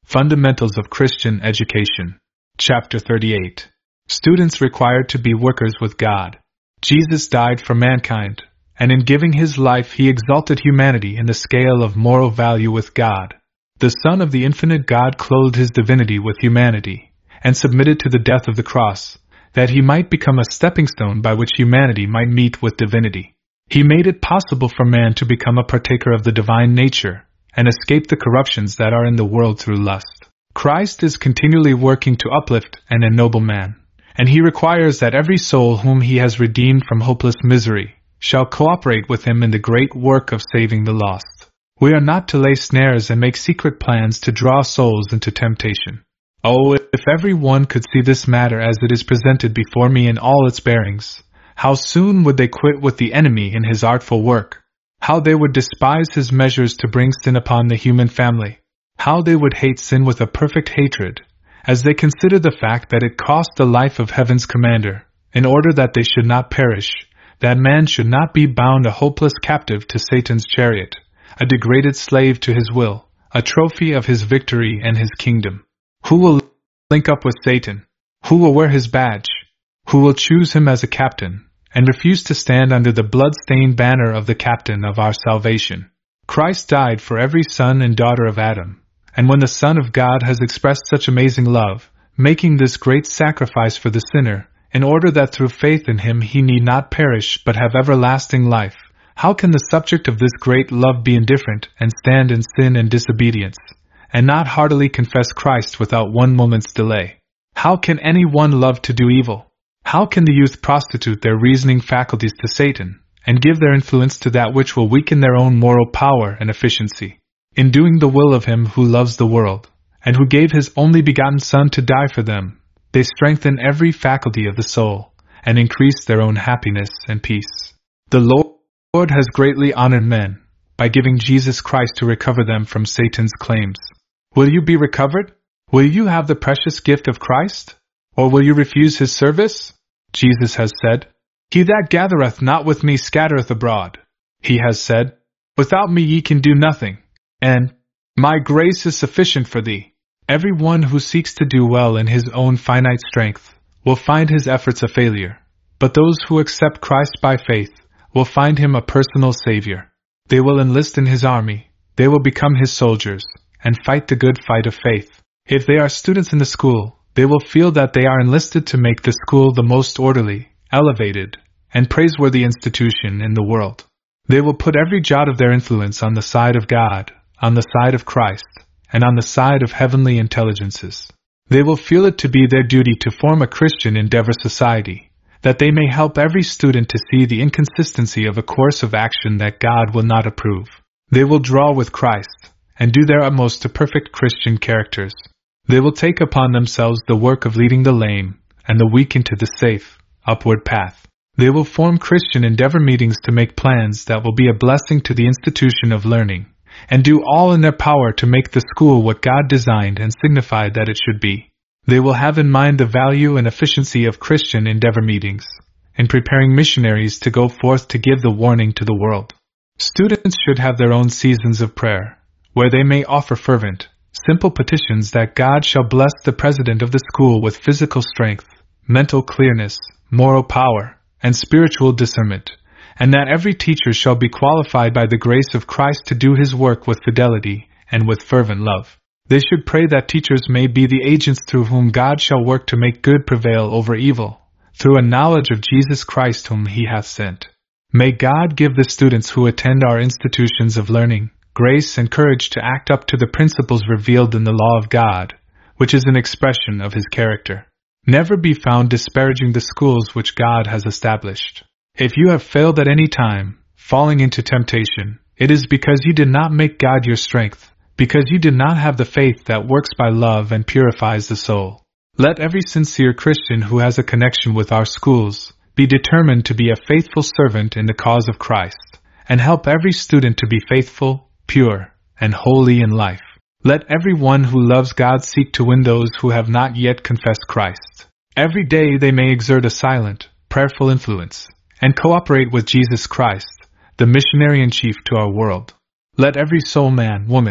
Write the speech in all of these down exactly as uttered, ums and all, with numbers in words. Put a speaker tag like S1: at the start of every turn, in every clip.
S1: Fundamentals of Christian Education. Chapter thirty-eight. Students required to be workers with God. Jesus died for mankind, and in giving his life he exalted humanity in the scale of moral value with God. The Son of the infinite God clothed his divinity with humanity, and submitted to the death of the cross, that he might become a stepping stone by which humanity might meet with divinity. He made it possible for man to become a partaker of the divine nature, and escape the corruptions that are in the world through lust. Christ is continually working to uplift and ennoble man, and he requires that every soul whom he has redeemed from hopeless misery shall cooperate with him in the great work of saving the lost. We are not to lay snares and make secret plans to draw souls into temptation. Oh, if every one could see this matter as it is presented before me in all its bearings, how soon would they quit with the enemy in his artful work! How they would despise his measures to bring sin upon the human family! How they would hate sin with a perfect hatred, as they consider the fact that it cost the life of heaven's commander, in order that they should not perish, that man should not be bound a hopeless captive to Satan's chariot, a degraded slave to his will, a trophy of his victory and his kingdom. Who will link up with Satan? Who will wear his badge? Who will choose him as a captain, and refuse to stand under the blood-stained banner of the captain of our salvation? Christ died for every son and daughter of Adam, and when the Son of God has expressed such amazing love, making this great sacrifice for the sinner, in order that through faith in him he need not perish but have everlasting life, how can the subject of this great love be indifferent and stand in sin and disobedience, and not heartily confess Christ without one moment's delay? How can any one love to do evil? How can the youth prostitute their reasoning faculties to Satan, and give their influence to that which will weaken their own moral power and efficiency? In doing the will of him who loves the world, and who gave his only begotten Son to die for them, they strengthen every faculty of the soul, and increase their own happiness and peace. The Lord has greatly honored men, by giving Jesus Christ to recover them from Satan's claims. Will you be recovered? Will you have the precious gift of Christ? Or will you refuse his service? Jesus has said, "He that gathereth not with me scattereth abroad." He has said, "Without me ye can do nothing," and, "My grace is sufficient for thee." Every one who seeks to do well in his own finite strength will find his efforts a failure, but those who accept Christ by faith will find him a personal Savior. They will enlist in his army, they will become his soldiers, and fight the good fight of faith. If they are students in the school, they will feel that they are enlisted to make the school the most orderly, elevated, and praiseworthy institution in the world. They will put every jot of their influence on the side of God, on the side of Christ, and on the side of heavenly intelligences. They will feel it to be their duty to form a Christian Endeavor Society, that they may help every student to see the inconsistency of a course of action that God will not approve. They will draw with Christ, and do their utmost to perfect Christian characters. They will take upon themselves the work of leading the lame and the weak into the safe, upward path. They will form Christian Endeavor meetings to make plans that will be a blessing to the institution of learning, and do all in their power to make the school what God designed and signified that it should be. They will have in mind the value and efficiency of Christian Endeavor meetings, in preparing missionaries to go forth to give the warning to the world. Students should have their own seasons of prayer, where they may offer fervent, simple petitions that God shall bless the president of the school with physical strength, mental clearness, moral power, and spiritual discernment, and that every teacher shall be qualified by the grace of Christ to do his work with fidelity and with fervent love. They should pray that teachers may be the agents through whom God shall work to make good prevail over evil, through a knowledge of Jesus Christ whom he hath sent. May God give the students who attend our institutions of learning grace and courage to act up to the principles revealed in the law of God, which is an expression of his character. Never be found disparaging the schools which God has established. If you have failed at any time, falling into temptation, it is because you did not make God your strength, because you did not have the faith that works by love and purifies the soul. Let every sincere Christian who has a connection with our schools be determined to be a faithful servant in the cause of Christ, and help every student to be faithful, pure, and holy in life. Let every one who loves God seek to win those who have not yet confessed Christ. Every day they may exert a silent, prayerful influence, and cooperate with Jesus Christ, the missionary in chief to our world. Let every soul man, woman,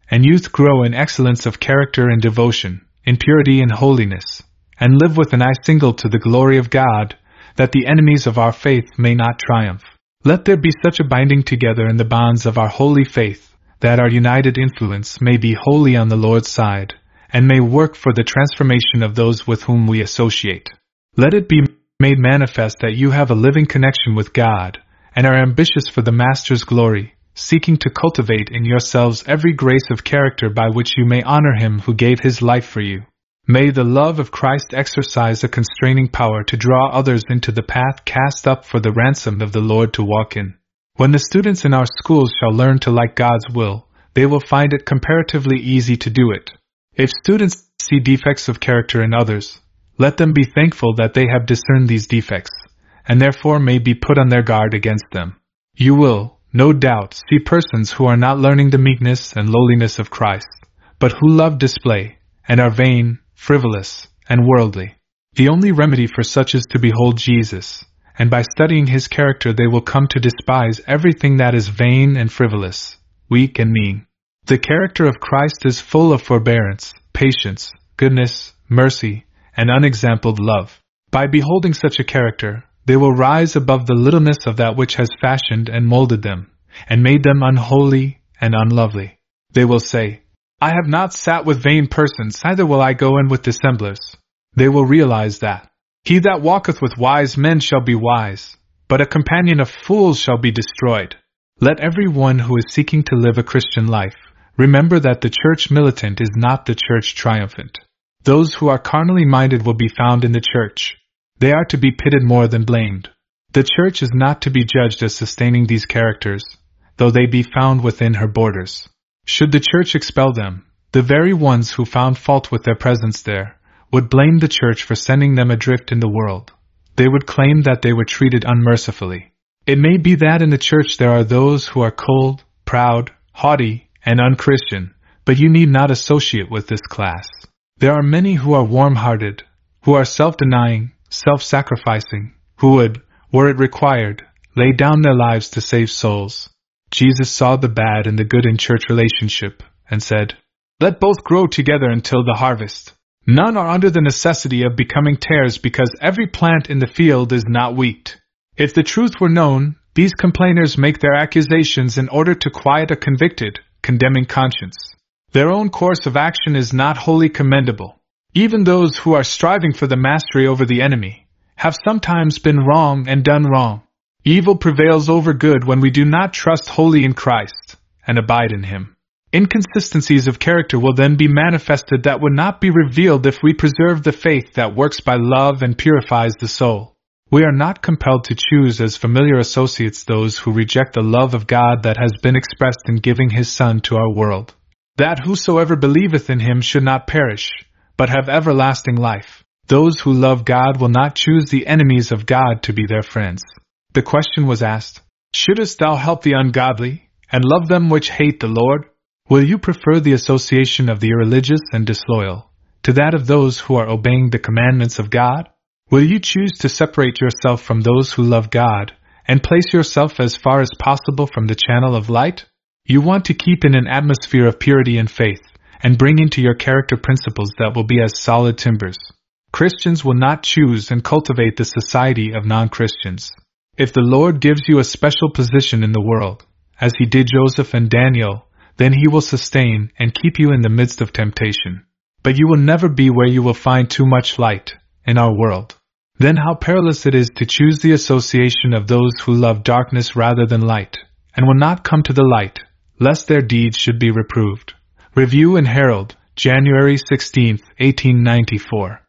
S1: and youth grow in excellence of character and devotion, in purity and holiness, and live with an eye single to the glory of God, that the enemies of our faith may not triumph. Let there be such a binding together in the bonds of our holy faith, that our united influence may be wholly on the Lord's side, and may work for the transformation of those with whom we associate. Let it be made manifest that you have a living connection with God, and are ambitious for the Master's glory, seeking to cultivate in yourselves every grace of character by which you may honor Him who gave His life for you. May the love of Christ exercise a constraining power to draw others into the path cast up for the ransom of the Lord to walk in. When the students in our schools shall learn to like God's will, they will find it comparatively easy to do it. If students see defects of character in others, let them be thankful that they have discerned these defects, and therefore may be put on their guard against them. You will, no doubt, see persons who are not learning the meekness and lowliness of Christ, but who love display, and are vain, frivolous, and worldly. The only remedy for such is to behold Jesus, and by studying His character they will come to despise everything that is vain and frivolous, weak and mean. The character of Christ is full of forbearance, patience, goodness, mercy, and unexampled love. By beholding such a character, they will rise above the littleness of that which has fashioned and molded them, and made them unholy and unlovely. They will say, I have not sat with vain persons, neither will I go in with dissemblers. They will realize that he that walketh with wise men shall be wise, but a companion of fools shall be destroyed. Let every one who is seeking to live a Christian life remember that the church militant is not the church triumphant. Those who are carnally minded will be found in the church. They are to be pitied more than blamed. The church is not to be judged as sustaining these characters, though they be found within her borders. Should the church expel them, the very ones who found fault with their presence there would blame the church for sending them adrift in the world. They would claim that they were treated unmercifully. It may be that in the church there are those who are cold, proud, haughty, and unchristian, but you need not associate with this class. There are many who are warm-hearted, who are self-denying, self-sacrificing, who would, were it required, lay down their lives to save souls. Jesus saw the bad and the good in church relationship, and said, Let both grow together until the harvest. None are under the necessity of becoming tares, because every plant in the field is not wheat. If the truth were known, these complainers make their accusations in order to quiet a convicted, condemning conscience. Their own course of action is not wholly commendable. Even those who are striving for the mastery over the enemy have sometimes been wrong and done wrong. Evil prevails over good when we do not trust wholly in Christ and abide in Him. Inconsistencies of character will then be manifested that would not be revealed if we preserve the faith that works by love and purifies the soul. We are not compelled to choose as familiar associates those who reject the love of God that has been expressed in giving His Son to our world, that whosoever believeth in Him should not perish, but have everlasting life. Those who love God will not choose the enemies of God to be their friends. The question was asked, Shouldest thou help the ungodly, and love them which hate the Lord? Will you prefer the association of the irreligious and disloyal to that of those who are obeying the commandments of God? Will you choose to separate yourself from those who love God, and place yourself as far as possible from the channel of light? You want to keep in an atmosphere of purity and faith, and bring into your character principles that will be as solid timbers. Christians will not choose and cultivate the society of non-Christians. If the Lord gives you a special position in the world, as He did Joseph and Daniel, then He will sustain and keep you in the midst of temptation. But you will never be where you will find too much light in our world. Then how perilous it is to choose the association of those who love darkness rather than light, and will not come to the light, lest their deeds should be reproved. Review and Herald, January sixteenth, eighteen ninety-four.